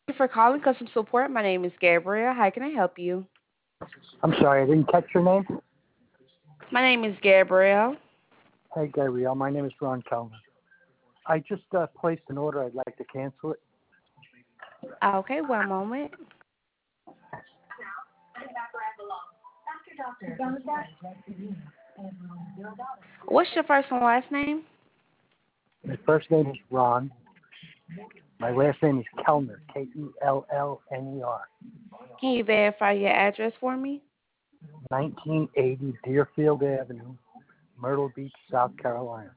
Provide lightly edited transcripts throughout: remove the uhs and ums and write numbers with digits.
For calling customer support. My name is Gabrielle. How can I help you? I'm sorry, I didn't catch your name. My name is Gabrielle. Hey, Gabrielle, my name is Ron Kellner. I just placed an order. I'd like to cancel it. Okay, one moment. What's your first and last name? My first name is Ron. My last name is Kellner, Kellner. Can you verify your address for me? 1980 Deerfield Avenue, Myrtle Beach, South Carolina.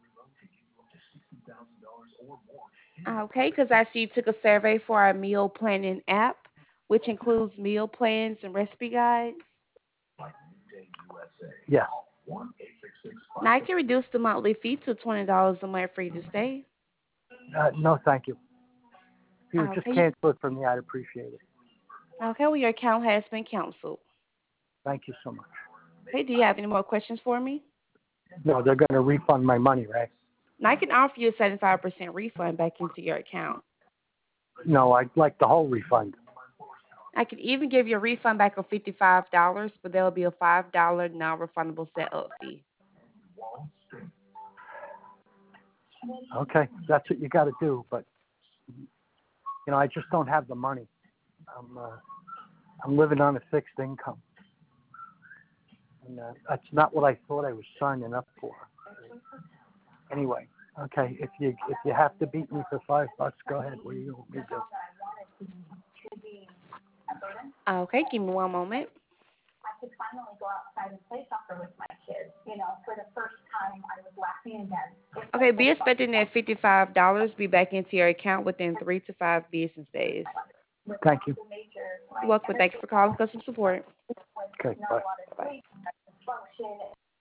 Okay, because I see you took a survey for our meal planning app, which includes meal plans and recipe guides. Yes. Now I can reduce the monthly fee to $20 a month for you to stay. No, thank you. If you would just Okay, cancel it for me, I'd appreciate it. okay, well, your account has been canceled. Thank you so much. Okay, do you have any more questions for me? No, they're going to refund my money, right? Now I can offer you a 75% refund back into your account. No, I'd like the whole refund. I could even give you a refund back of $55, but there will be a $5 non-refundable setup fee. Okay, that's what you got to do. But I just don't have the money. I'm uh, I'm living on a fixed income, and that's not what I thought I was signing up for. Anyway, okay, if you have to beat me for $5, go ahead. What do you want me to do? Okay, give me one moment. Okay, be expecting that $55 be back into your account within 3 to 5 business days. Thank you. You're welcome. Thank you for calling customer support. Okay, bye. Bye.